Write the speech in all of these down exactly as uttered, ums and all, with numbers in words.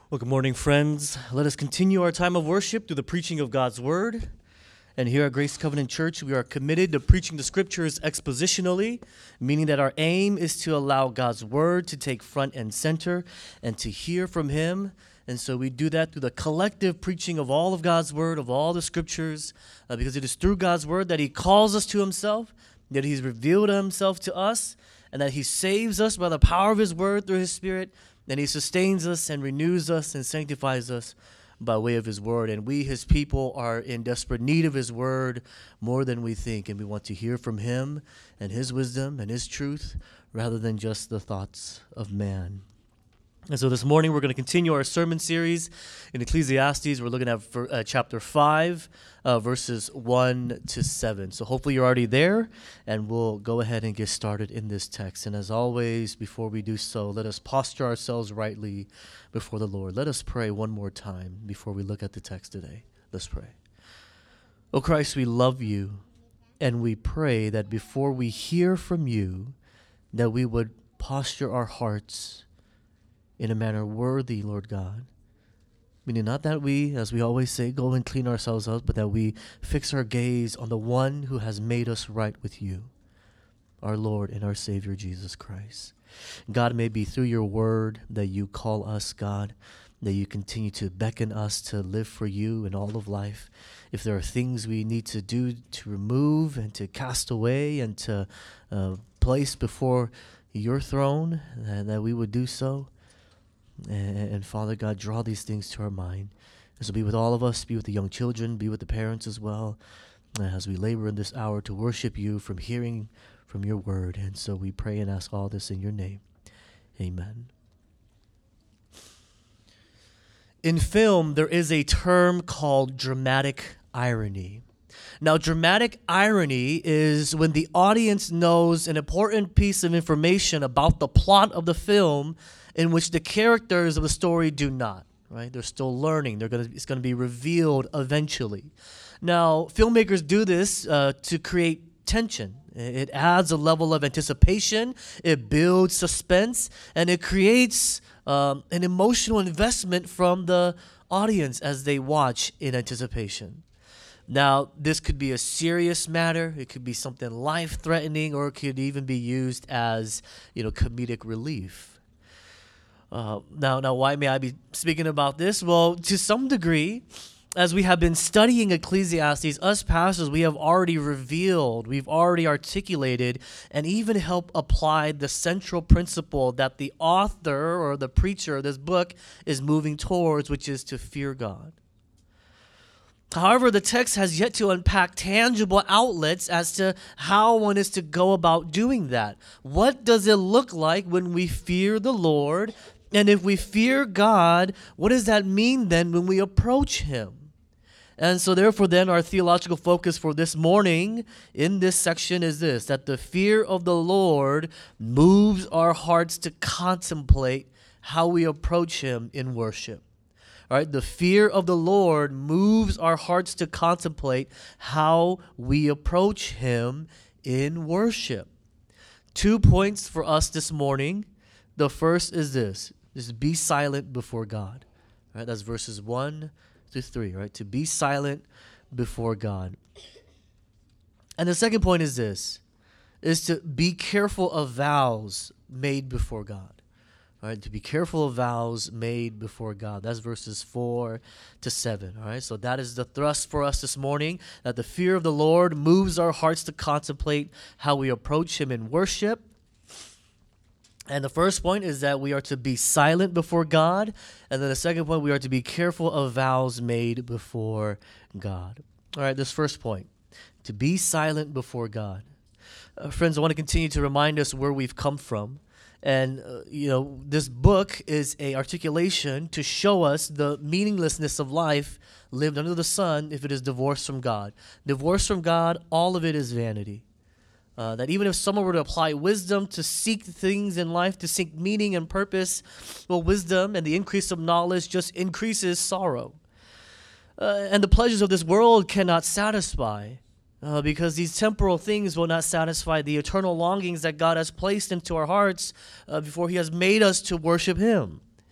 Well, good morning, friends. Let us continue our time of worship through the preaching of God's Word. And here at Grace Covenant Church, we are committed to preaching the Scriptures expositionally, meaning that our aim is to allow God's Word to take front and center and to hear from Him. And so we do that through the collective preaching of all of God's Word, of all the Scriptures, uh, because it is through God's Word that He calls us to Himself, that He's revealed Himself to us, and that He saves us by the power of His Word through His Spirit. And He sustains us and renews us and sanctifies us by way of His Word. And we, His people, are in desperate need of His Word more than we think. And we want to hear from Him and His wisdom and His truth rather than just the thoughts of man. And so this morning we're going to continue our sermon series in Ecclesiastes. We're looking at uh, chapter five, uh, verses one to seven. So hopefully you're already there, and we'll go ahead and get started in this text. And as always, before we do so, let us posture ourselves rightly before the Lord. Let us pray one more time before we look at the text today. Let's pray. Oh Christ, we love You, and we pray that before we hear from You, that we would posture our hearts in a manner worthy, Lord God. Meaning not that we, as we always say, go and clean ourselves up, but that we fix our gaze on the one who has made us right with You, our Lord and our Savior, Jesus Christ. God, may be through Your word that You call us, God, that You continue to beckon us to live for You in all of life. If there are things we need to do to remove and to cast away and to uh, place before Your throne, and that we would do so. And, and Father God, draw these things to our mind. This will be with all of us, be with the young children, be with the parents as well, uh, as we labor in this hour to worship You from hearing from Your word. And so we pray and ask all this in Your name. Amen. In film, there is a term called dramatic irony. Now, dramatic irony is when the audience knows an important piece of information about the plot of the film in which the characters of the story do not, right? They're still learning. They're gonna, it's going to be revealed eventually. Now, filmmakers do this uh, to create tension. It adds a level of anticipation, it builds suspense, and it creates um, an emotional investment from the audience as they watch in anticipation. Now, this could be a serious matter. It could be something life-threatening, or it could even be used as, you know, comedic relief. Uh, now, now, why may I be speaking about this? Well, to some degree, as we have been studying Ecclesiastes, us pastors, we have already revealed, we've already articulated, and even helped apply the central principle that the author or the preacher of this book is moving towards, which is to fear God. However, the text has yet to unpack tangible outlets as to how one is to go about doing that. What does it look like when we fear the Lord? And if we fear God, what does that mean then when we approach Him? And so therefore then our theological focus for this morning in this section is this, that the fear of the Lord moves our hearts to contemplate how we approach Him in worship. All right, the fear of the Lord moves our hearts to contemplate how we approach Him in worship. Two points for us this morning. The first is this, is be silent before God. All right, that's verses one to three, right? To be silent before God. And the second point is this, is to be careful of vows made before God. All right, to be careful of vows made before God. That's verses four to seven. All right, so that is the thrust for us this morning, that the fear of the Lord moves our hearts to contemplate how we approach Him in worship. And the first point is that we are to be silent before God. And then the second point, we are to be careful of vows made before God. All right, this first point, to be silent before God. Uh, friends, I want to continue to remind us where we've come from. And, uh, you know, this book is a articulation to show us the meaninglessness of life lived under the sun if it is divorced from God. Divorced from God, all of it is vanity. Uh, that even if someone were to apply wisdom to seek things in life, to seek meaning and purpose, well, wisdom and the increase of knowledge just increases sorrow. Uh, and the pleasures of this world cannot satisfy. Uh, because these temporal things will not satisfy the eternal longings that God has placed into our hearts uh, before He has made us to worship Him.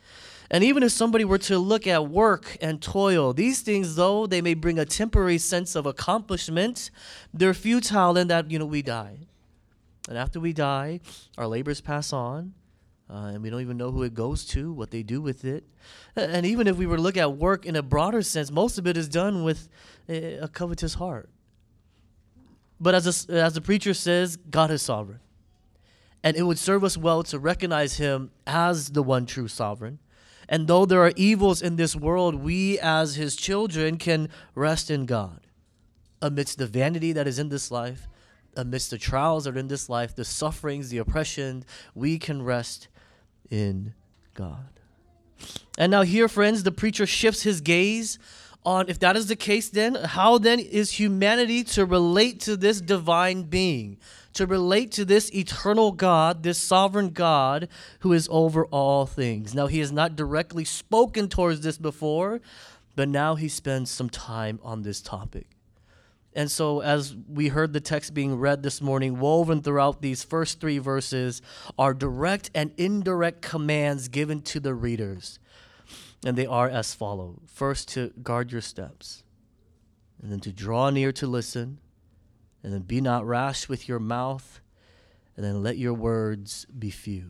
And even if somebody were to look at work and toil, these things, though they may bring a temporary sense of accomplishment, they're futile in that, you know, we die. And after we die, our labors pass on, uh, and we don't even know who it goes to, what they do with it. And even if we were to look at work in a broader sense, most of it is done with a, a covetous heart. But as, a, as the preacher says, God is sovereign. And it would serve us well to recognize him as the one true sovereign. And though there are evils in this world, we as his children can rest in God. Amidst the vanity that is in this life, amidst the trials that are in this life, the sufferings, the oppression, we can rest in God. And now here, friends, the preacher shifts his gaze on, if that is the case, then how then is humanity to relate to this divine being, to relate to this eternal God, this sovereign God who is over all things? Now, he has not directly spoken towards this before, but now he spends some time on this topic. And so as we heard the text being read this morning, woven throughout these first three verses are direct and indirect commands given to the readers. And they are as follows. First, to guard your steps, and then to draw near to listen, and then be not rash with your mouth, and then let your words be few.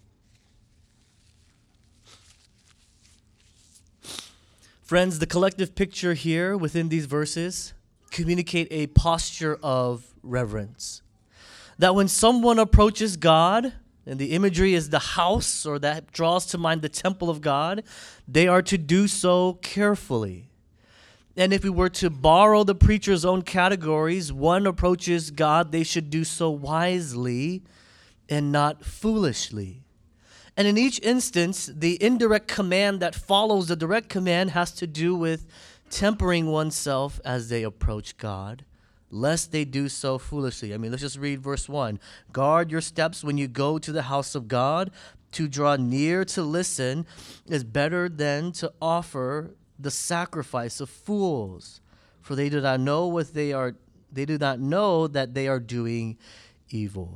Friends, the collective picture here within these verses communicate a posture of reverence. That when someone approaches God, and the imagery is the house, or that draws to mind the temple of God, they are to do so carefully. And if we were to borrow the preacher's own categories, one approaches God, they should do so wisely and not foolishly. And in each instance, the indirect command that follows the direct command has to do with tempering oneself as they approach God, lest they do so foolishly. I mean, let's just read verse one. Guard your steps when you go to the house of God. To draw near to listen is better than to offer the sacrifice of fools, for they do not know what they are, they do not know that they are doing evil.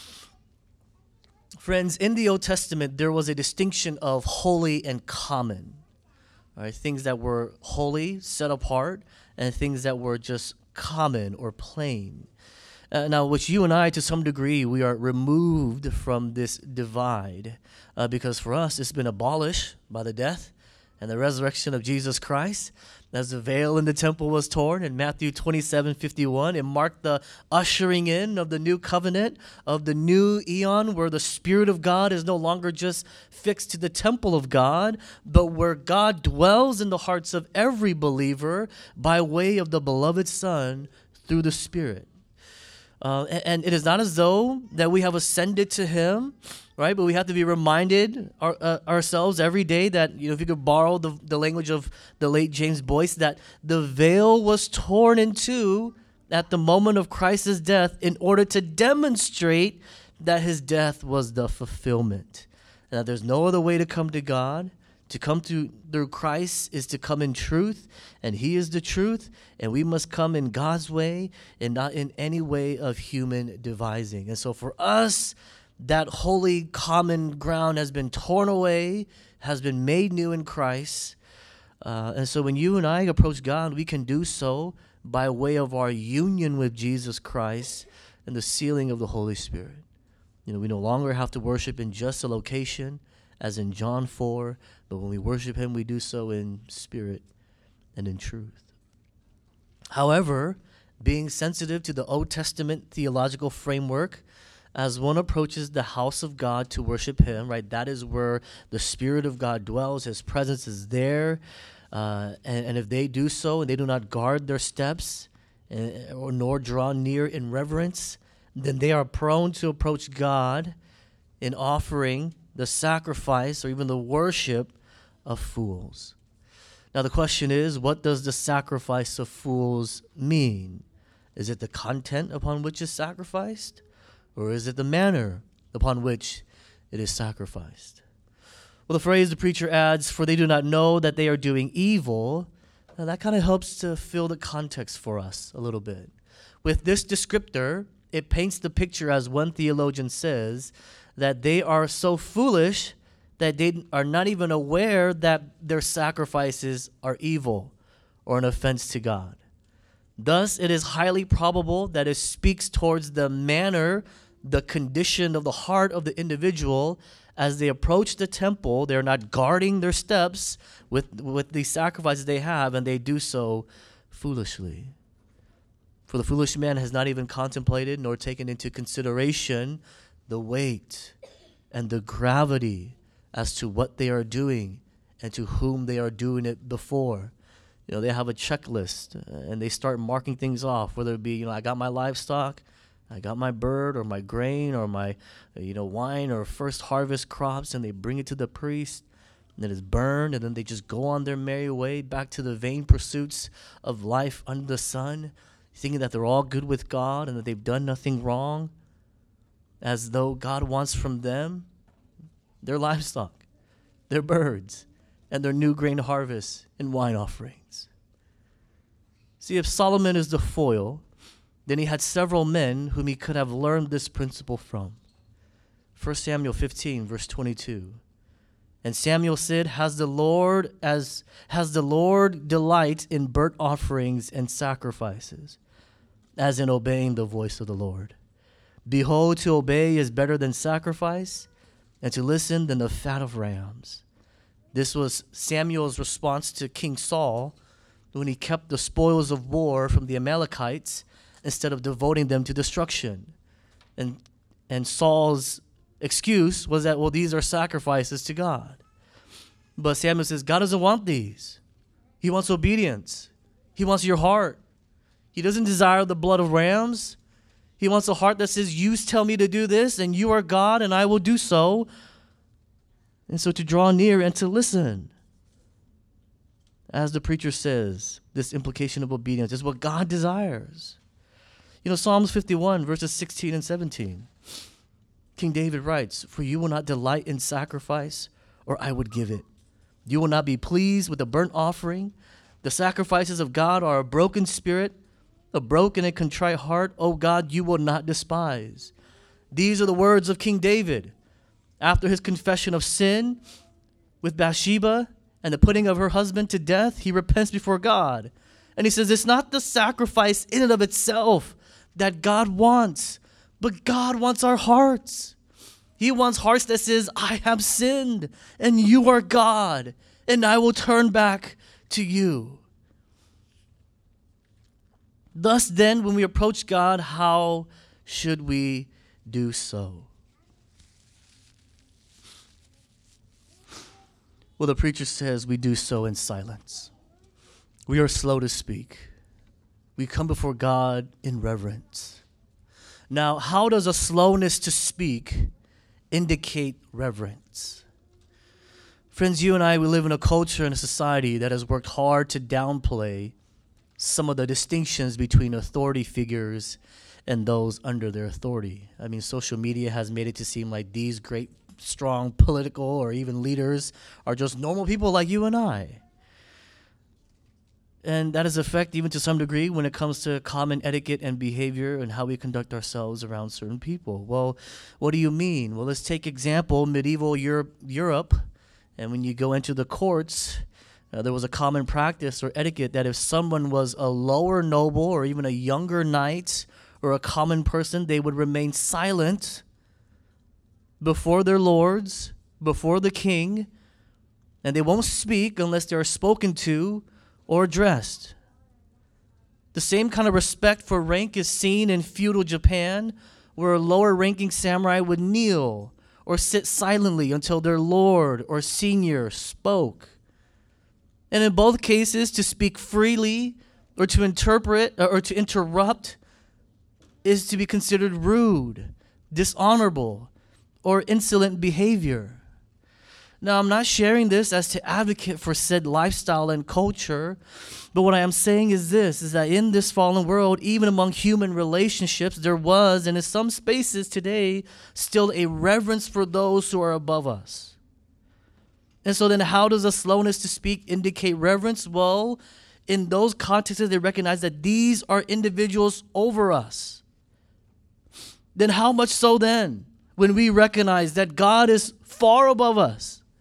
Friends, in the Old Testament, there was a distinction of holy and common. All right, things that were holy, set apart, and things that were just common or plain. Uh, now, which you and I, to some degree, we are removed from this divide uh, because for us, it's been abolished by the death and the resurrection of Jesus Christ. As the veil in the temple was torn in Matthew twenty-seven fifty-one, it marked the ushering in of the new covenant, of the new eon, where the Spirit of God is no longer just fixed to the temple of God, but where God dwells in the hearts of every believer by way of the beloved Son through the Spirit. Uh, and, and it is not as though that we have ascended to him, right? But we have to be reminded our, uh, ourselves every day that, you know, if you could borrow the, the language of the late James Boyce, that the veil was torn in two at the moment of Christ's death in order to demonstrate that his death was the fulfillment. And that there's no other way to come to God. To come to, through Christ is to come in truth, and he is the truth, and we must come in God's way and not in any way of human devising. And so for us, that holy common ground has been torn away, has been made new in Christ. Uh, and so when you and I approach God, we can do so by way of our union with Jesus Christ and the sealing of the Holy Spirit. You know, we no longer have to worship in just a location, as in John four, but when we worship him, we do so in spirit and in truth. However, being sensitive to the Old Testament theological framework, as one approaches the house of God to worship him, right, that is where the Spirit of God dwells. His presence is there. Uh, and, and if they do so and they do not guard their steps and, or nor draw near in reverence, then they are prone to approach God in offering the sacrifice or even the worship of fools. Now the question is, what does the sacrifice of fools mean? Is it the content upon which is sacrificed, or is it the manner upon which it is sacrificed? Well, the phrase the preacher adds, for they do not know that they are doing evil, now that kind of helps to fill the context for us a little bit. With this descriptor, it paints the picture, as one theologian says, that they are so foolish that they are not even aware that their sacrifices are evil or an offense to God. Thus, it is highly probable that it speaks towards the manner, the condition of the heart of the individual. As they approach the temple, they're not guarding their steps with, with the sacrifices they have, and they do so foolishly. For the foolish man has not even contemplated nor taken into consideration the weight and the gravity as to what they are doing and to whom they are doing it before. You know, they have a checklist, uh, and they start marking things off, whether it be, you know, I got my livestock, I got my bird or my grain or my, you know, wine or first harvest crops, and they bring it to the priest, and then it's burned, and then they just go on their merry way back to the vain pursuits of life under the sun, thinking that they're all good with God and that they've done nothing wrong, as though God wants from them their livestock, their birds, and their new grain harvests and wine offerings. See, if Solomon is the foil, then he had several men whom he could have learned this principle from. First Samuel fifteen, verse twenty-two. And Samuel said, Has the Lord as has the Lord delight in burnt offerings and sacrifices, as in obeying the voice of the Lord? Behold, to obey is better than sacrifice, and to listen than the fat of rams. This was Samuel's response to King Saul when he kept the spoils of war from the Amalekites instead of devoting them to destruction. And and Saul's excuse was that, well, these are sacrifices to God. But Samuel says, God doesn't want these. He wants obedience. He wants your heart. He doesn't desire the blood of rams. He wants a heart that says, you tell me to do this, and you are God, and I will do so. And so to draw near and to listen. As the preacher says, this implication of obedience is what God desires. You know, Psalms fifty-one, verses sixteen and seventeen. King David writes, For you will not delight in sacrifice, or I would give it. You will not be pleased with a burnt offering. The sacrifices of God are a broken spirit, a broken and contrite heart, O God, you will not despise. These are the words of King David. After his confession of sin with Bathsheba and the putting of her husband to death, he repents before God. And he says, it's not the sacrifice in and of itself that God wants, but God wants our hearts. He wants hearts that says, I have sinned, and you are God, and I will turn back to you. Thus then, when we approach God, how should we do so? Well, the preacher says we do so in silence. We are slow to speak. We come before God in reverence. Now, how does a slowness to speak indicate reverence? Friends, you and I, we live in a culture and a society that has worked hard to downplay some of the distinctions between authority figures and those under their authority. I mean, social media has made it to seem like these great, strong political or even leaders are just normal people like you and I. And that has effect even to some degree when it comes to common etiquette and behavior and how we conduct ourselves around certain people. Well, what do you mean? Well, let's take example, medieval Europe, Europe, and when you go into the courts, Uh, there was a common practice or etiquette that if someone was a lower noble or even a younger knight or a common person, they would remain silent before their lords, before the king, and they won't speak unless they are spoken to or addressed. The same kind of respect for rank is seen in feudal Japan, where a lower-ranking samurai would kneel or sit silently until their lord or senior spoke. And in both cases, to speak freely or to interpret or to interrupt is to be considered rude, dishonorable, or insolent behavior. Now, I'm not sharing this as to advocate for said lifestyle and culture, but what I am saying is this, is that in this fallen world, even among human relationships, there was, and in some spaces today, still a reverence for those who are above us. And so then how does a slowness to speak indicate reverence? Well, in those contexts, they recognize that these are individuals over us. Then how much so then when we recognize that God is far above us,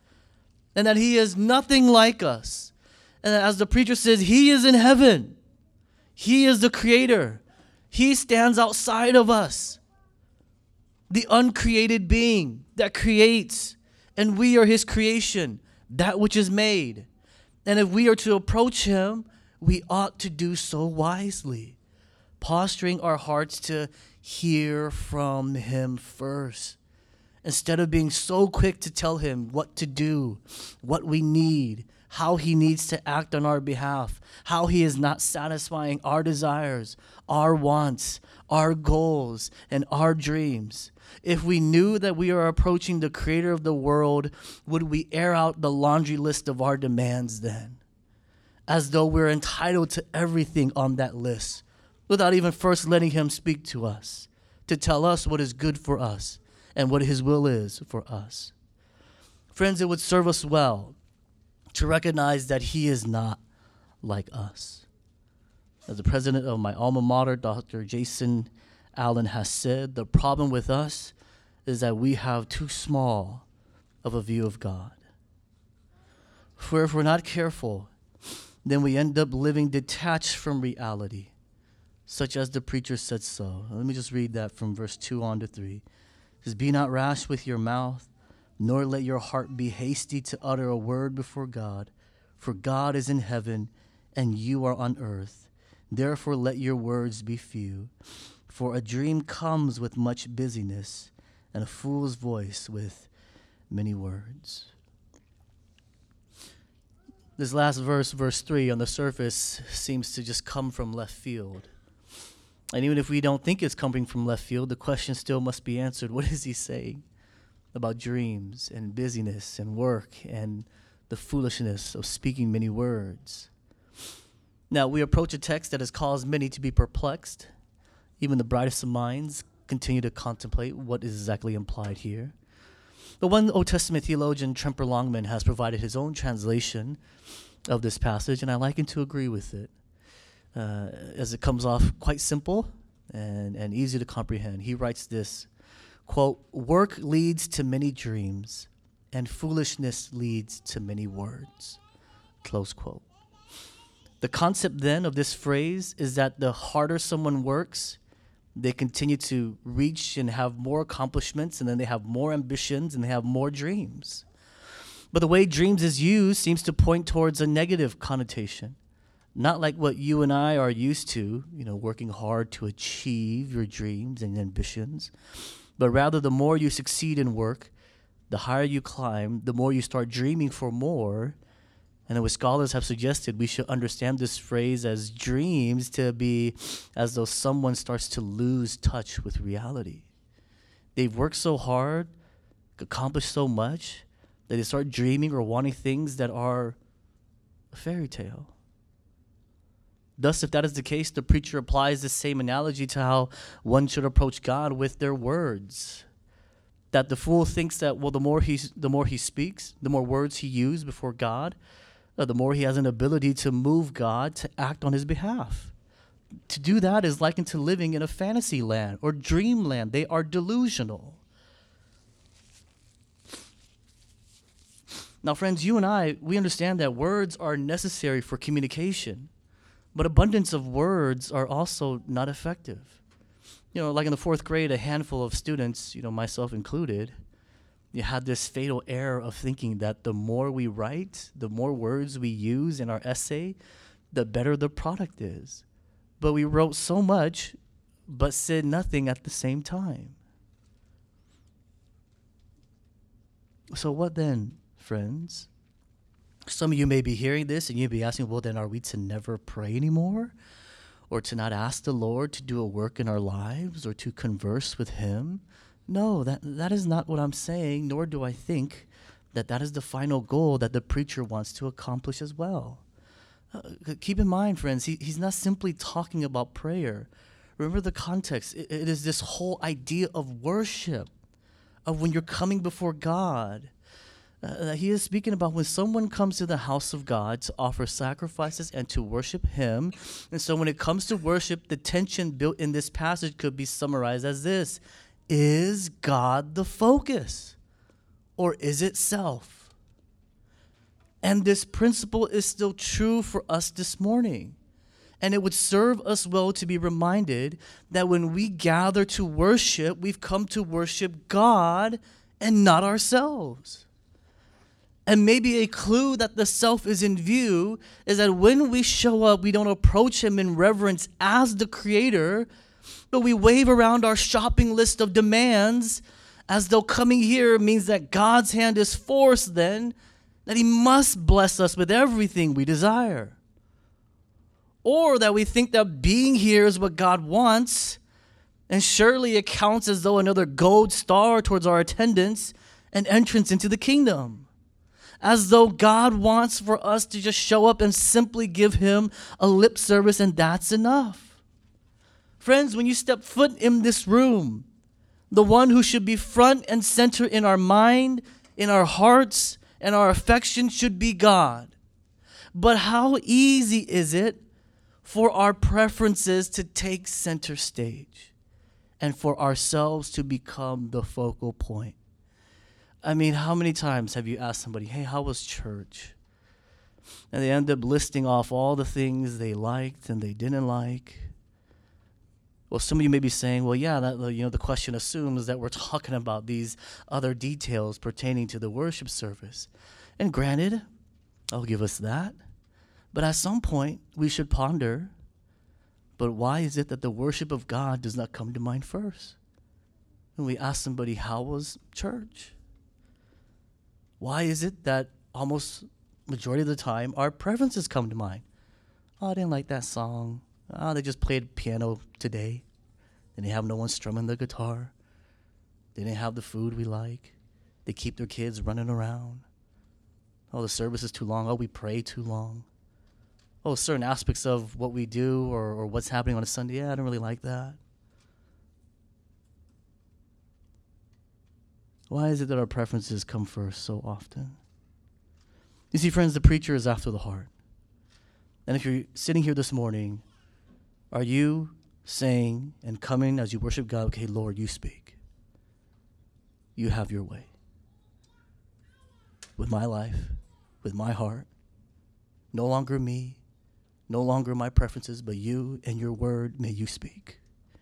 and that he is nothing like us. And as the preacher says, he is in heaven. He is the creator. He stands outside of us, the uncreated being that creates, and we are his creation, that which is made. And if we are to approach him, we ought to do so wisely, posturing our hearts to hear from him first, instead of being so quick to tell him what to do, what we need, how he needs to act on our behalf, how he is not satisfying our desires, our wants, our goals, and our dreams. If we knew that we are approaching the creator of the world, would we air out the laundry list of our demands then, as though we're entitled to everything on that list, without even first letting him speak to us, to tell us what is good for us and what his will is for us? Friends, it would serve us well to recognize that he is not like us. As the president of my alma mater, Doctor Jason Allen, has said, the problem with us is that we have too small of a view of God. For if we're not careful, then we end up living detached from reality, such as the preacher said so. Let me just read that from verse two on to three. It says, be not rash with your mouth, nor let your heart be hasty to utter a word before God. For God is in heaven, and you are on earth. Therefore let your words be few. For a dream comes with much busyness, and a fool's voice with many words. This last verse, verse three, on the surface, seems to just come from left field. And even if we don't think it's coming from left field, the question still must be answered. What is he saying about dreams and busyness and work and the foolishness of speaking many words? Now, we approach a text that has caused many to be perplexed. Even the brightest of minds continue to contemplate what is exactly implied here. But one Old Testament theologian, Tremper Longman, has provided his own translation of this passage, and I liken to agree with it, uh, as it comes off quite simple and, and easy to comprehend. He writes this, quote, work leads to many dreams, and foolishness leads to many words, close quote. The concept then of this phrase is that the harder someone works, they continue to reach and have more accomplishments, and then they have more ambitions and they have more dreams. But the way dreams is used seems to point towards a negative connotation, not like what you and I are used to, you know, working hard to achieve your dreams and ambitions, but rather the more you succeed in work, the higher you climb, the more you start dreaming for more. And what scholars have suggested, we should understand this phrase as dreams to be as though someone starts to lose touch with reality. They've worked so hard, accomplished so much, that they start dreaming or wanting things that are a fairy tale. Thus, if that is the case, the preacher applies the same analogy to how one should approach God with their words. That the fool thinks that, well, the more he, the more he speaks, the more words he uses before God, uh, the more he has an ability to move God to act on his behalf. To do that is likened to living in a fantasy land or dreamland. They are delusional. Now, friends, you and I, we understand that words are necessary for communication, but abundance of words are also not effective. You know, like in the fourth grade, a handful of students, you know, myself included, you had this fatal error of thinking that the more we write, the more words we use in our essay, the better the product is. But we wrote so much, but said nothing at the same time. So what then, friends? Some of you may be hearing this and you'd be asking, well, then are we to never pray anymore? Or to not ask the Lord to do a work in our lives or to converse with him? No, that that is not what I'm saying, nor do I think that that is the final goal that the preacher wants to accomplish as well. Uh, keep in mind, friends, he, he's not simply talking about prayer. Remember the context. It, it is this whole idea of worship, of when you're coming before God. Uh, he is speaking about when someone comes to the house of God to offer sacrifices and to worship him. And so when it comes to worship, the tension built in this passage could be summarized as this. Is God the focus, or is it self? And this principle is still true for us this morning. And it would serve us well to be reminded that when we gather to worship, we've come to worship God and not ourselves. And maybe a clue that the self is in view is that when we show up, we don't approach him in reverence as the creator, but we wave around our shopping list of demands as though coming here means that God's hand is forced then, that he must bless us with everything we desire. Or that we think that being here is what God wants, and surely it counts as though another gold star towards our attendance and entrance into the kingdom. As though God wants for us to just show up and simply give him a lip service and that's enough. Friends, when you step foot in this room, the one who should be front and center in our mind, in our hearts, and our affection should be God. But how easy is it for our preferences to take center stage and for ourselves to become the focal point? I mean, how many times have you asked somebody, hey, how was church? And they end up listing off all the things they liked and they didn't like. Well, some of you may be saying, well, yeah, that, you know, the question assumes that we're talking about these other details pertaining to the worship service. And granted, I'll give us that. But at some point, we should ponder, but why is it that the worship of God does not come to mind first? When we ask somebody, how was church? Why is it that almost majority of the time our preferences come to mind? Oh, I didn't like that song. Oh, they just played piano today. They didn't have no one strumming the guitar. They didn't have the food we like. They keep their kids running around. Oh, the service is too long. Oh, we pray too long. Oh, certain aspects of what we do or, or what's happening on a Sunday, yeah, I don't really like that. Why is it that our preferences come first so often? You see, friends, the preacher is after the heart. And if you're sitting here this morning, are you saying and coming as you worship God, okay, Lord, you speak. You have your way. With my life, with my heart, no longer me, no longer my preferences, but you and your word, may you speak.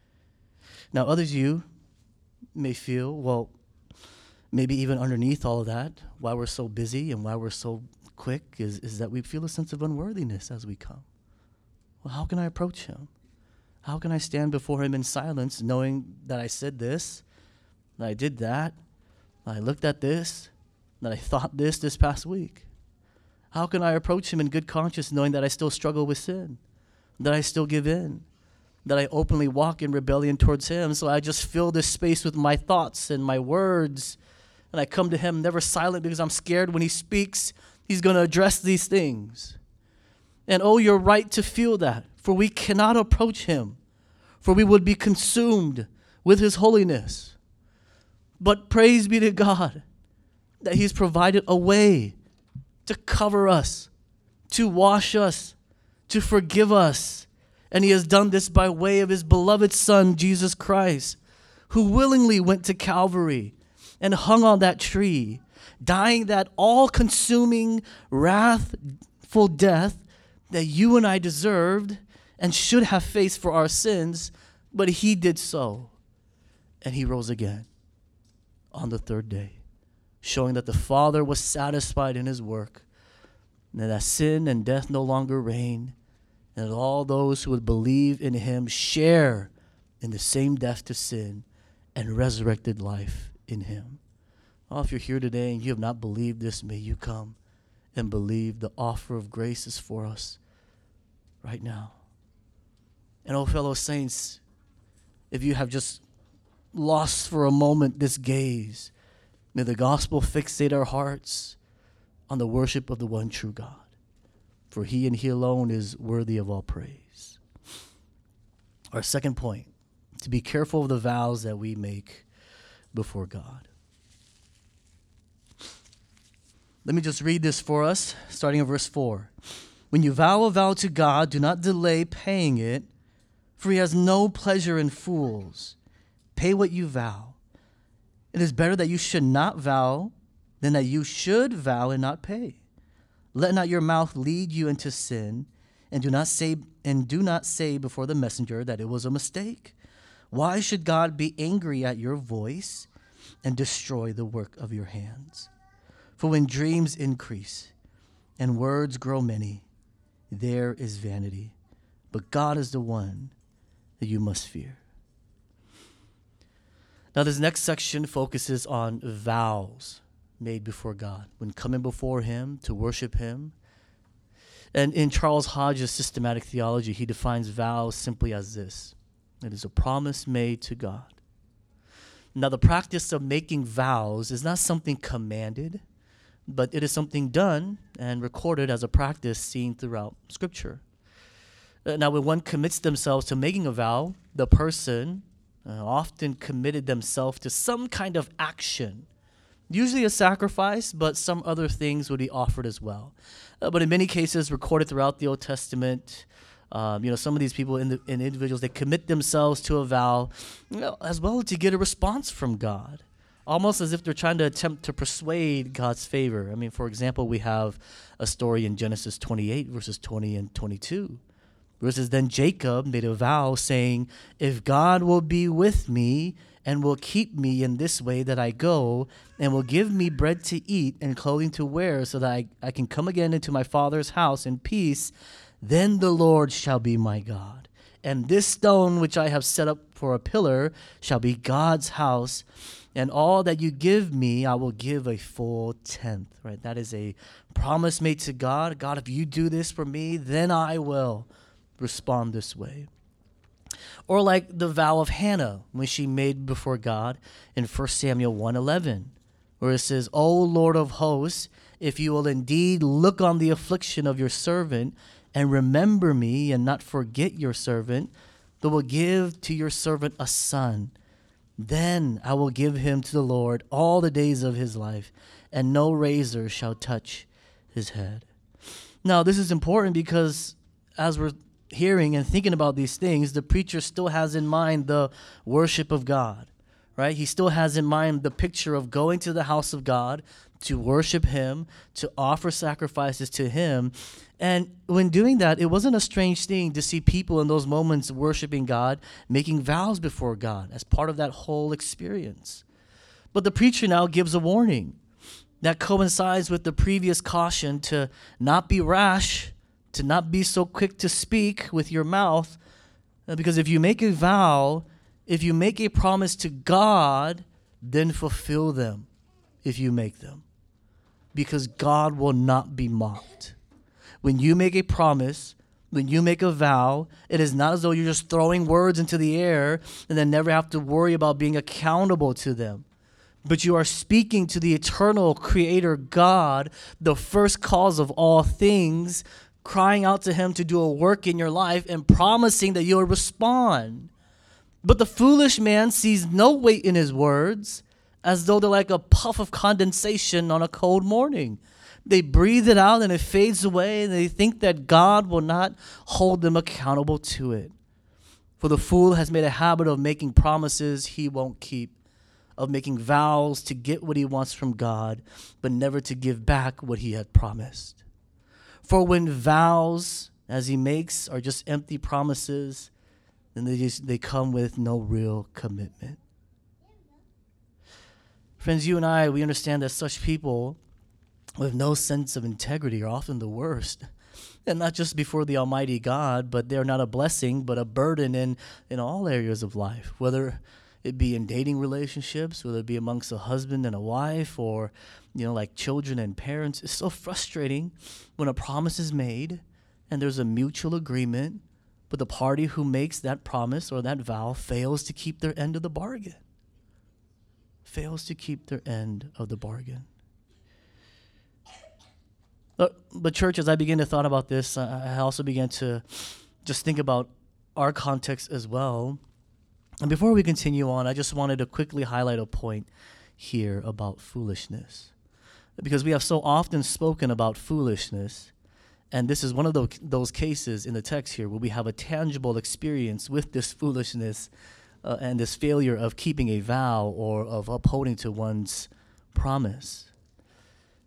Now, others of you may feel, well, maybe even underneath all of that, why we're so busy and why we're so quick is, is that we feel a sense of unworthiness as we come. Well, how can I approach him? How can I stand before him in silence knowing that I said this, that I did that, that I looked at this, that I thought this this past week? How can I approach him in good conscience knowing that I still struggle with sin, that I still give in, that I openly walk in rebellion towards him? So I just fill this space with my thoughts and my words, and I come to him never silent because I'm scared when he speaks, he's going to address these things. And oh, you're right to feel that, for we cannot approach him, for we would be consumed with his holiness. But praise be to God that he's provided a way to cover us, to wash us, to forgive us. And he has done this by way of his beloved Son, Jesus Christ, who willingly went to Calvary and hung on that tree, dying that all-consuming, wrathful death that you and I deserved and should have faced for our sins, but he did so. And he rose again on the third day, showing that the Father was satisfied in his work, and that sin and death no longer reign, and that all those who would believe in him share in the same death to sin and resurrected life in him. Oh, if you're here today and you have not believed this, may you come and believe the offer of grace is for us right now. And oh, fellow saints, if you have just lost for a moment this gaze, may the gospel fixate our hearts on the worship of the one true God, for he and he alone is worthy of all praise. Our second point, to be careful of the vows that we make before God. Let me just read this for us, starting in verse four. When you vow a vow to God, do not delay paying it, for he has no pleasure in fools. Pay what you vow. It is better that you should not vow than that you should vow and not pay. Let not your mouth lead you into sin, and do not say and do not say before the messenger that it was a mistake. Why should God be angry at your voice and destroy the work of your hands? For when dreams increase and words grow many, there is vanity. But God is the one that you must fear. Now, this next section focuses on vows made before God when coming before him to worship him. And in Charles Hodge's systematic theology, he defines vows simply as this: it is a promise made to God. Now, the practice of making vows is not something commanded, but it is something done and recorded as a practice seen throughout Scripture. Uh, now, when one commits themselves to making a vow, the person uh, often committed themselves to some kind of action, usually a sacrifice, but some other things would be offered as well. Uh, but in many cases, recorded throughout the Old Testament, um, you know, some of these people in the in individuals, they commit themselves to a vow, you know, as well to get a response from God, almost as if they're trying to attempt to persuade God's favor. I mean, for example, we have a story in Genesis twenty-eight, verses twenty and twenty-two. Verses then Jacob made a vow saying, if God will be with me and will keep me in this way that I go, and will give me bread to eat and clothing to wear, so that I, I can come again into my father's house in peace, then the Lord shall be my God. And this stone which I have set up for a pillar shall be God's house, and all that you give me, I will give a full tenth. Right? That is a promise made to God. God, if you do this for me, then I will respond this way. Or like the vow of Hannah when she made before God in First Samuel one eleven, where it says, O Lord of hosts, if you will indeed look on the affliction of your servant and remember me and not forget your servant, but will give to your servant a son, then I will give him to the Lord all the days of his life, and no razor shall touch his head. Now, this is important because as we're hearing and thinking about these things, the preacher still has in mind the worship of God, right? He still has in mind the picture of going to the house of God to worship him, to offer sacrifices to him. And when doing that, it wasn't a strange thing to see people in those moments worshiping God, making vows before God as part of that whole experience. But the preacher now gives a warning that coincides with the previous caution to not be rash, to not be so quick to speak with your mouth, because if you make a vow, if you make a promise to God, then fulfill them if you make them, because God will not be mocked. When you make a promise, when you make a vow, it is not as though you're just throwing words into the air and then never have to worry about being accountable to them. But you are speaking to the eternal creator God, the first cause of all things, crying out to him to do a work in your life and promising that you'll respond. But the foolish man sees no weight in his words, as though they're like a puff of condensation on a cold morning. They breathe it out and it fades away, and they think that God will not hold them accountable to it. For the fool has made a habit of making promises he won't keep, of making vows to get what he wants from God, but never to give back what he had promised. For when vows, as he makes, are just empty promises, then they just they come with no real commitment. Friends, you and I, we understand that such people with no sense of integrity are often the worst. And not just before the Almighty God, but they're not a blessing, but a burden in, in all areas of life, whether it be in dating relationships, whether it be amongst a husband and a wife, or, you know, like children and parents. It's so frustrating when a promise is made and there's a mutual agreement, but the party who makes that promise or that vow fails to keep their end of the bargain. Fails to keep their end of the bargain. But, but church, as I began to thought about this, I also began to just think about our context as well. And before we continue on, I just wanted to quickly highlight a point here about foolishness. Because we have so often spoken about foolishness, and this is one of those, those cases in the text here where we have a tangible experience with this foolishness uh, and this failure of keeping a vow or of upholding to one's promise.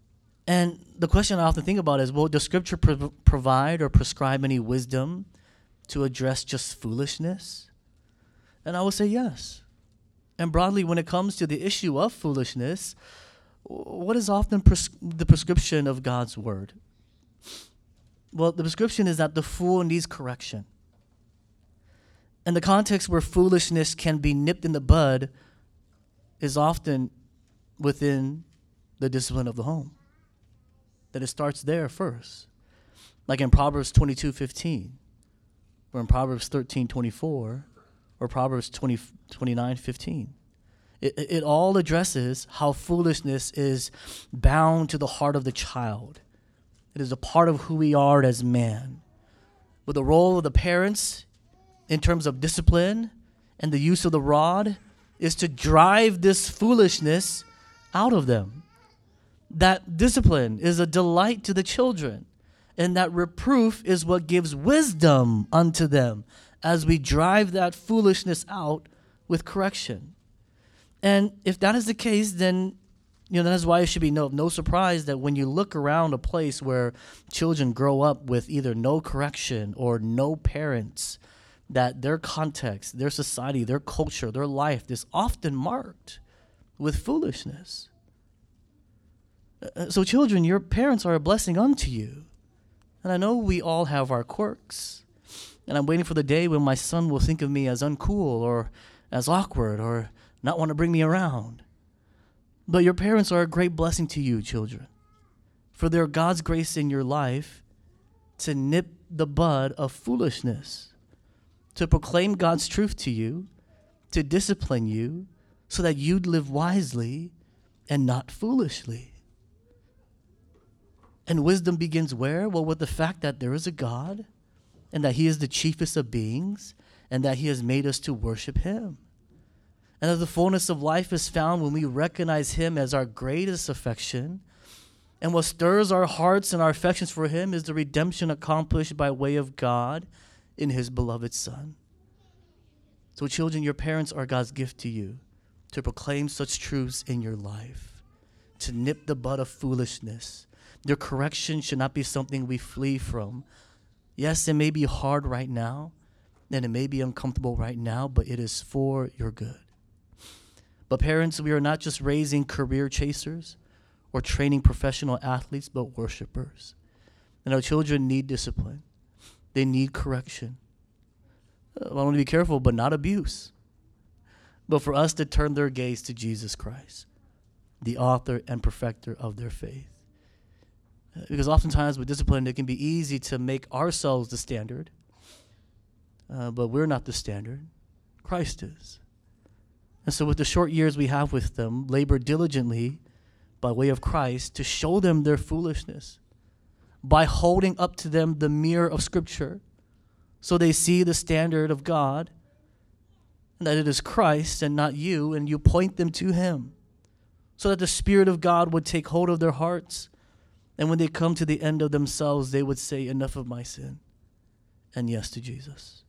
And the question I often think about is, well, does Scripture pro- provide or prescribe any wisdom to address just foolishness? And I would say yes. And broadly, when it comes to the issue of foolishness, what is often pres- the prescription of God's word? Well, the prescription is that the fool needs correction. And the context where foolishness can be nipped in the bud is often within the discipline of the home. That it starts there first. Like in Proverbs twenty-two fifteen, or in Proverbs thirteen twenty-four, or Proverbs twenty, twenty-nine fifteen. It, it all addresses how foolishness is bound to the heart of the child. It is a part of who we are as man. With the role of the parents in terms of discipline and the use of the rod is to drive this foolishness out of them. That discipline is a delight to the children, and that reproof is what gives wisdom unto them as we drive that foolishness out with correction. And if that is the case, then you know that is why it should be no, no surprise that when you look around a place where children grow up with either no correction or no parents, that their context, their society, their culture, their life is often marked with foolishness. Uh, so children, your parents are a blessing unto you. And I know we all have our quirks. And I'm waiting for the day when my son will think of me as uncool or as awkward or not want to bring me around. But your parents are a great blessing to you, children. For they're God's grace in your life to nip the bud of foolishness, to proclaim God's truth to you, to discipline you so that you'd live wisely and not foolishly. And wisdom begins where? Well, with the fact that there is a God and that he is the chiefest of beings and that he has made us to worship him. And that the fullness of life is found when we recognize him as our greatest affection. And what stirs our hearts and our affections for him is the redemption accomplished by way of God in his beloved Son. So children, your parents are God's gift to you to proclaim such truths in your life, to nip the bud of foolishness. Their correction should not be something we flee from. Yes, it may be hard right now, and it may be uncomfortable right now, but it is for your good. But parents, we are not just raising career chasers or training professional athletes, but worshipers. And our children need discipline. They need correction. I want to be careful, but not abuse. But for us to turn their gaze to Jesus Christ, the author and perfecter of their faith. Because oftentimes with discipline, it can be easy to make ourselves the standard. Uh, but we're not the standard. Christ is. And so with the short years we have with them, labor diligently by way of Christ to show them their foolishness by holding up to them the mirror of Scripture so they see the standard of God and that it is Christ and not you, and you point them to him so that the Spirit of God would take hold of their hearts, and when they come to the end of themselves, they would say, enough of my sin and yes to Jesus.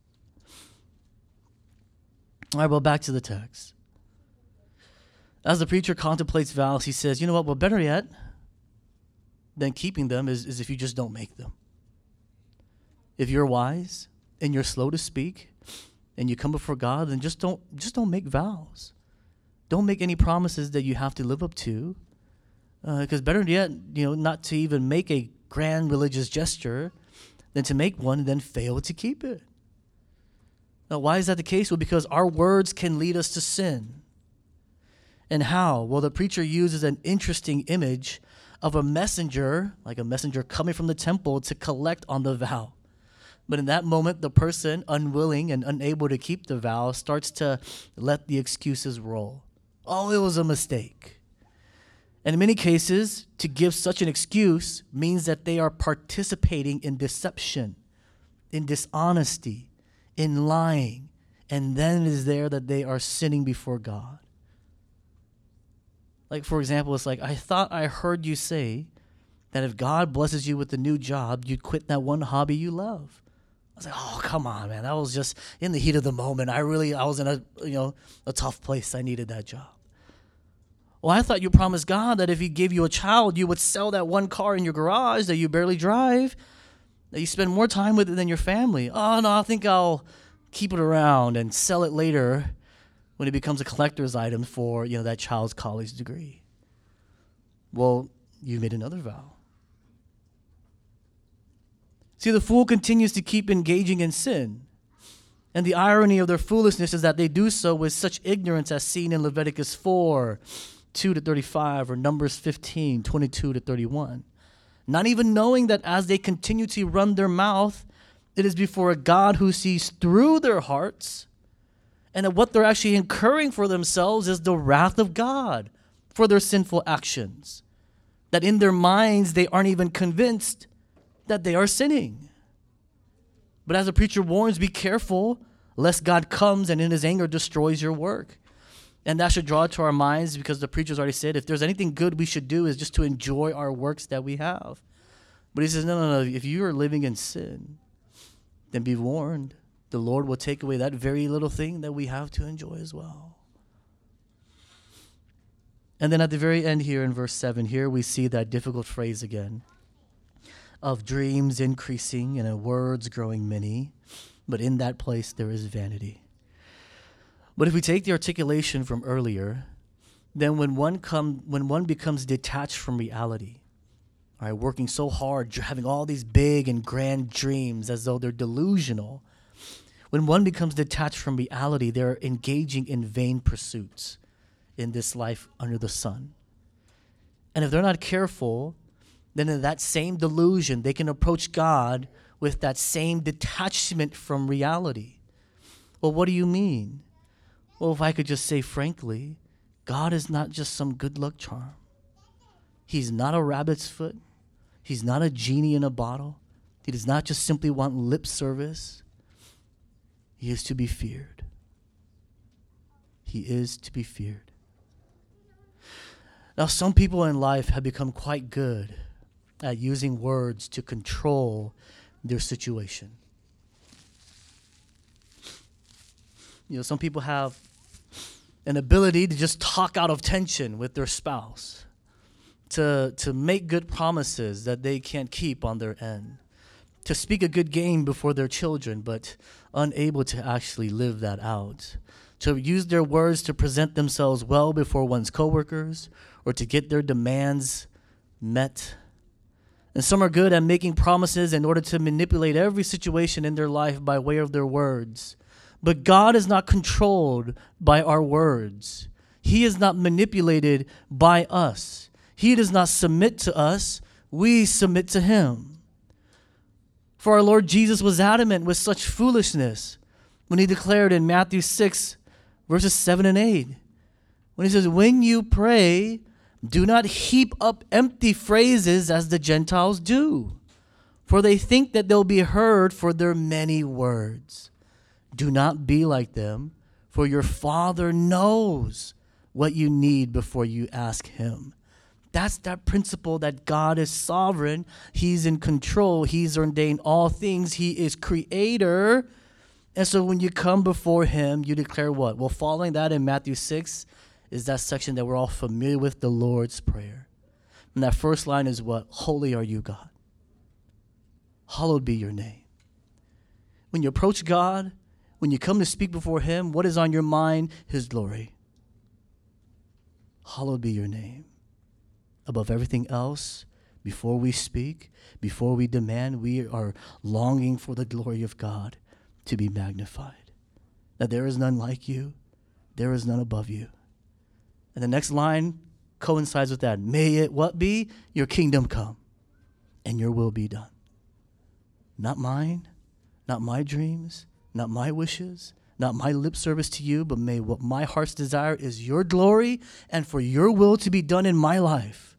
All right, well, back to the text. As the preacher contemplates vows, he says, you know what, well, better yet than keeping them is, is if you just don't make them. If you're wise and you're slow to speak and you come before God, then just don't just don't make vows. Don't make any promises that you have to live up to. Because uh, better yet, you know, not to even make a grand religious gesture than to make one and then fail to keep it. Now, why is that the case? Well, because our words can lead us to sin. And how? Well, the preacher uses an interesting image of a messenger, like a messenger coming from the temple to collect on the vow. But in that moment, the person, unwilling and unable to keep the vow, starts to let the excuses roll. Oh, it was a mistake. And in many cases, to give such an excuse means that they are participating in deception, in dishonesty, in lying, and then it is there that they are sinning before God. Like, for example, it's like, I thought I heard you say that if God blesses you with a new job, you'd quit that one hobby you love. I was like, oh, come on, man. That was just in the heat of the moment. I really, I was in a, you know, a tough place. I needed that job. Well, I thought you promised God that if he gave you a child, you would sell that one car in your garage that you barely drive, that you spend more time with it than your family. Oh, no, I think I'll keep it around and sell it later when it becomes a collector's item for, you know, that child's college degree. Well, you made another vow. See, the fool continues to keep engaging in sin. And the irony of their foolishness is that they do so with such ignorance as seen in Leviticus four, two to thirty-five, or Numbers fifteen, twenty-two to thirty-one. Not even knowing that as they continue to run their mouth, it is before a God who sees through their hearts, and that what they're actually incurring for themselves is the wrath of God for their sinful actions. That in their minds, they aren't even convinced that they are sinning. But as the preacher warns, be careful lest God comes and in his anger destroys your work. And that should draw it to our minds, because the preacher's already said, if there's anything good we should do is just to enjoy our works that we have. But he says, no, no, no, if you are living in sin, then be warned. The Lord will take away that very little thing that we have to enjoy as well. And then at the very end here in verse seven, here we see that difficult phrase again of dreams increasing and of words growing many, but in that place there is vanity. But if we take the articulation from earlier, then when one come when one becomes detached from reality, all right, working so hard, having all these big and grand dreams as though they're delusional, when one becomes detached from reality, they're engaging in vain pursuits in this life under the sun. And if they're not careful, then in that same delusion, they can approach God with that same detachment from reality. Well, what do you mean? Well, if I could just say frankly, God is not just some good luck charm. He's not a rabbit's foot. He's not a genie in a bottle. He does not just simply want lip service. He is to be feared. He is to be feared. Now, some people in life have become quite good at using words to control their situation. You know, some people have an ability to just talk out of tension with their spouse, to, to make good promises that they can't keep on their end, to speak a good game before their children, but unable to actually live that out, to use their words to present themselves well before one's coworkers, or to get their demands met. And some are good at making promises in order to manipulate every situation in their life by way of their words. But God is not controlled by our words. He is not manipulated by us. He does not submit to us. We submit to him. For our Lord Jesus was adamant with such foolishness when he declared in Matthew six, verses seven and eight, when he says, when you pray, do not heap up empty phrases as the Gentiles do, for they think that they'll be heard for their many words. Do not be like them, for your Father knows what you need before you ask him. That's that principle that God is sovereign. He's in control. He's ordained all things. He is creator. And so when you come before him, you declare what? Well, following that in Matthew six is that section that we're all familiar with, the Lord's Prayer. And that first line is what? Holy are you, God. Hallowed be your name. When you approach God, when you come to speak before him, what is on your mind? His glory. Hallowed be your name. Above everything else, before we speak, before we demand, we are longing for the glory of God to be magnified. That there is none like you. There is none above you. And the next line coincides with that. May it what be? Your kingdom come and your will be done. Not mine, not my dreams, not my wishes, not my lip service to you, but may what my heart's desire is your glory and for your will to be done in my life.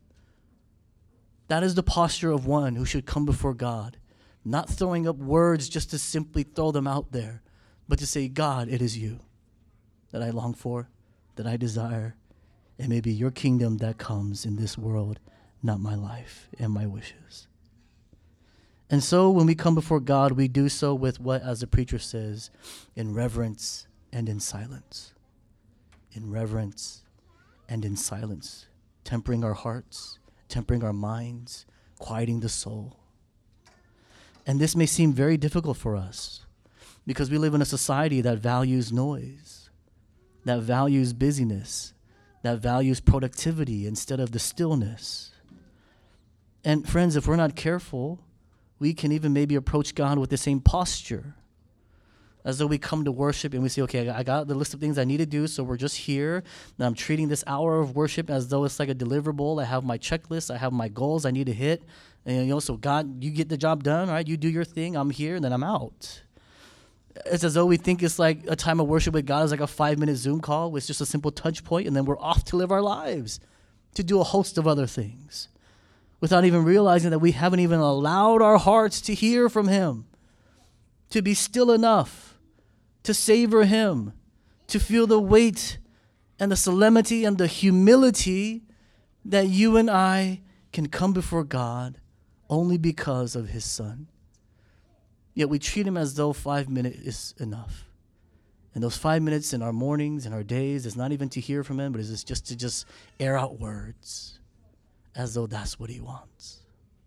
That is the posture of one who should come before God, not throwing up words just to simply throw them out there, but to say, God, it is you that I long for, that I desire. It may be your kingdom that comes in this world, not my life and my wishes. And so when we come before God, we do so with what, as the preacher says, in reverence and in silence. In reverence and in silence, tempering our hearts, tempering our minds, quieting the soul. And this may seem very difficult for us because we live in a society that values noise, that values busyness, that values productivity instead of the stillness. And friends, if we're not careful, we can even maybe approach God with the same posture, as though we come to worship and we say, okay, I got the list of things I need to do, so we're just here, and I'm treating this hour of worship as though it's like a deliverable. I have my checklist, I have my goals I need to hit, and you know, so God, you get the job done, right? You do your thing, I'm here, and then I'm out. It's as though we think it's like a time of worship with God is like a five-minute Zoom call with just a simple touch point, and then we're off to live our lives, to do a host of other things, without even realizing that we haven't even allowed our hearts to hear from Him, to be still enough, to savor Him, to feel the weight and the solemnity and the humility that you and I can come before God only because of His Son. Yet we treat Him as though five minutes is enough. And those five minutes in our mornings and our days is not even to hear from Him, but it's just to just air out words as though that's what He wants.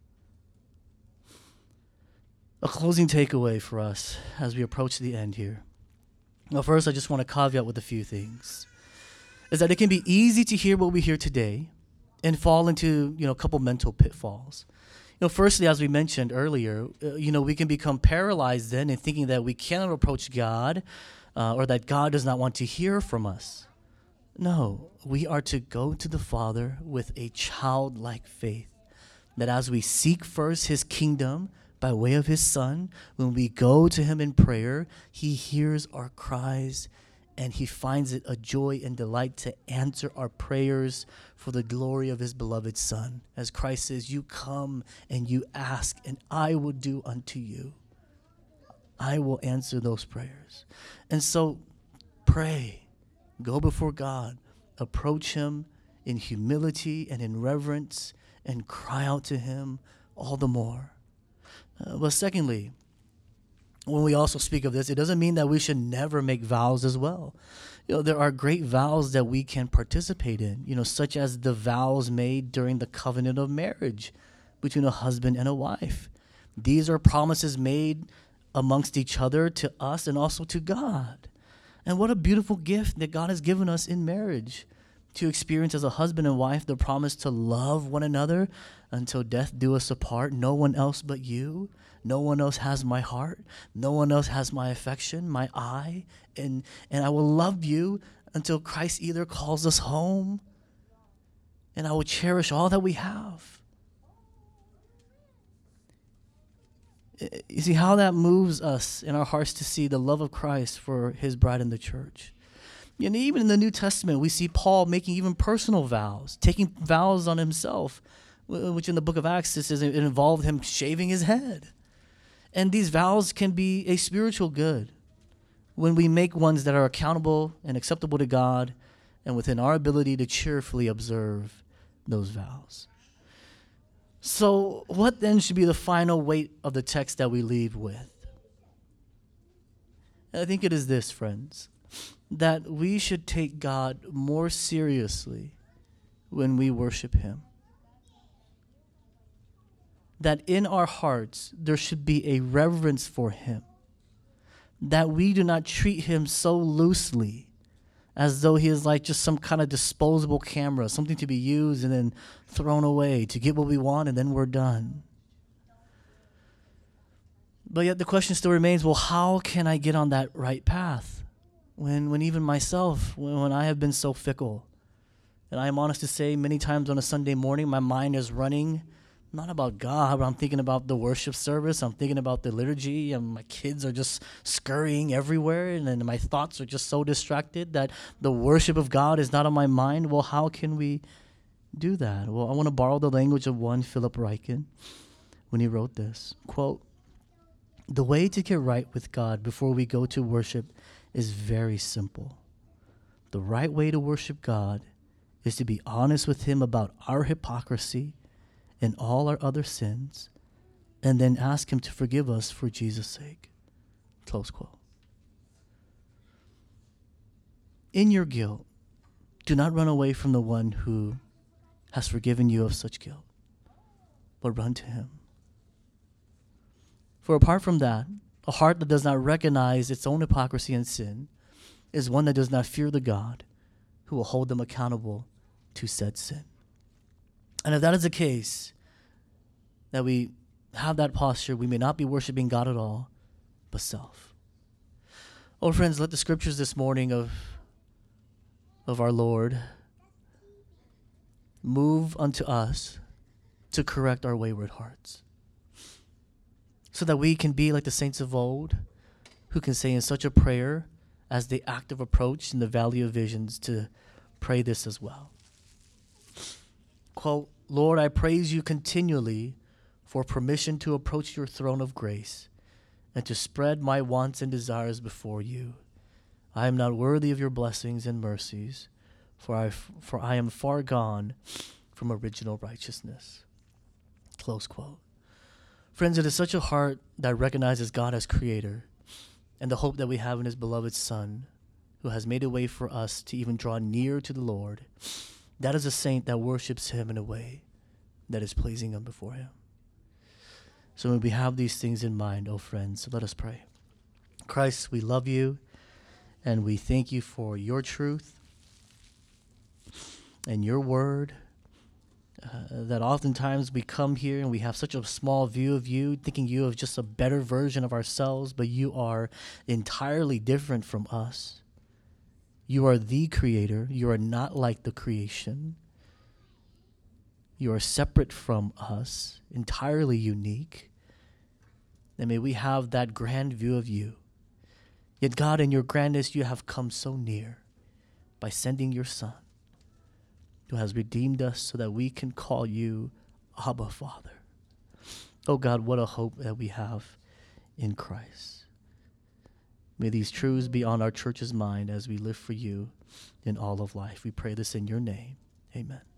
A closing takeaway for us as we approach the end here. Well, first, I just want to caveat with a few things. Is that it can be easy to hear what we hear today and fall into, you know, a couple mental pitfalls. You know, firstly, as we mentioned earlier, uh, you know, we can become paralyzed then in thinking that we cannot approach God uh, or that God does not want to hear from us. No, we are to go to the Father with a childlike faith, that as we seek first His kingdom by way of His Son, when we go to Him in prayer, He hears our cries and He finds it a joy and delight to answer our prayers for the glory of His beloved Son. As Christ says, you come and you ask, and I will do unto you. I will answer those prayers. And so pray, go before God, approach Him in humility and in reverence, and cry out to Him all the more. Uh, but secondly, when we also speak of this, it doesn't mean that we should never make vows as well. You know, there are great vows that we can participate in, you know, such as the vows made during the covenant of marriage between a husband and a wife. These are promises made amongst each other, to us, and also to God. And what a beautiful gift that God has given us in marriage, to experience as a husband and wife the promise to love one another until death do us apart. No one else but you. No one else has my heart. No one else has my affection, my eye. And, and I will love you until Christ either calls us home, and I will cherish all that we have. You see how that moves us in our hearts to see the love of Christ for His bride in the church. And even in the New Testament, we see Paul making even personal vows, taking vows on himself, which in the book of Acts, it says it involved him shaving his head. And these vows can be a spiritual good when we make ones that are accountable and acceptable to God and within our ability to cheerfully observe those vows. So what then should be the final weight of the text that we leave with? I think it is this, friends, that we should take God more seriously when we worship Him. That in our hearts there should be a reverence for Him. That we do not treat Him so loosely as though He is like just some kind of disposable camera, something to be used and then thrown away to get what we want and then we're done. But yet the question still remains, well, how can I get on that right path? When when even myself, when, when I have been so fickle. And I am honest to say, many times on a Sunday morning, my mind is running, not about God, but I'm thinking about the worship service. I'm thinking about the liturgy, and my kids are just scurrying everywhere, and then my thoughts are just so distracted that the worship of God is not on my mind. Well, how can we do that? Well, I want to borrow the language of one Philip Ryken when he wrote this, quote, "The way to get right with God before we go to worship is very simple. The right way to worship God is to be honest with Him about our hypocrisy and all our other sins, and then ask Him to forgive us for Jesus' sake." Close quote. In your guilt, Do not run away from the one who has forgiven you of such guilt, but run to him. For apart from that, a heart that does not recognize its own hypocrisy and sin is one that does not fear the God who will hold them accountable to said sin. And if that is the case, that we have that posture, we may not be worshiping God at all, but self. Oh, friends, let the scriptures this morning of, of our Lord move unto us to correct our wayward hearts, so that we can be like the saints of old, who can say in such a prayer as the active approach in the valley of visions to pray this as well. Quote, Lord, I praise you continually for permission to approach your throne of grace and to spread my wants and desires before you. I am not worthy of your blessings and mercies, for I, for I am far gone from original righteousness. Close quote. Friends, it is such a heart that recognizes God as creator and the hope that we have in his beloved Son, who has made a way for us to even draw near to the Lord. That is a saint that worships him in a way that is pleasing him before him. So when we have these things in mind, oh friends, let us pray. Christ, we love you and we thank you for your truth and your word. Uh, that oftentimes we come here and we have such a small view of you, thinking you of just a better version of ourselves, but you are entirely different from us. You are the creator. You are not like the creation. You are separate from us, entirely unique. And may we have that grand view of you. Yet God, in your grandness, you have come so near by sending your Son, who has redeemed us so that we can call you Abba, Father. Oh God, what a hope that we have in Christ. May these truths be on our church's mind as we live for you in all of life. We pray this in your name. Amen.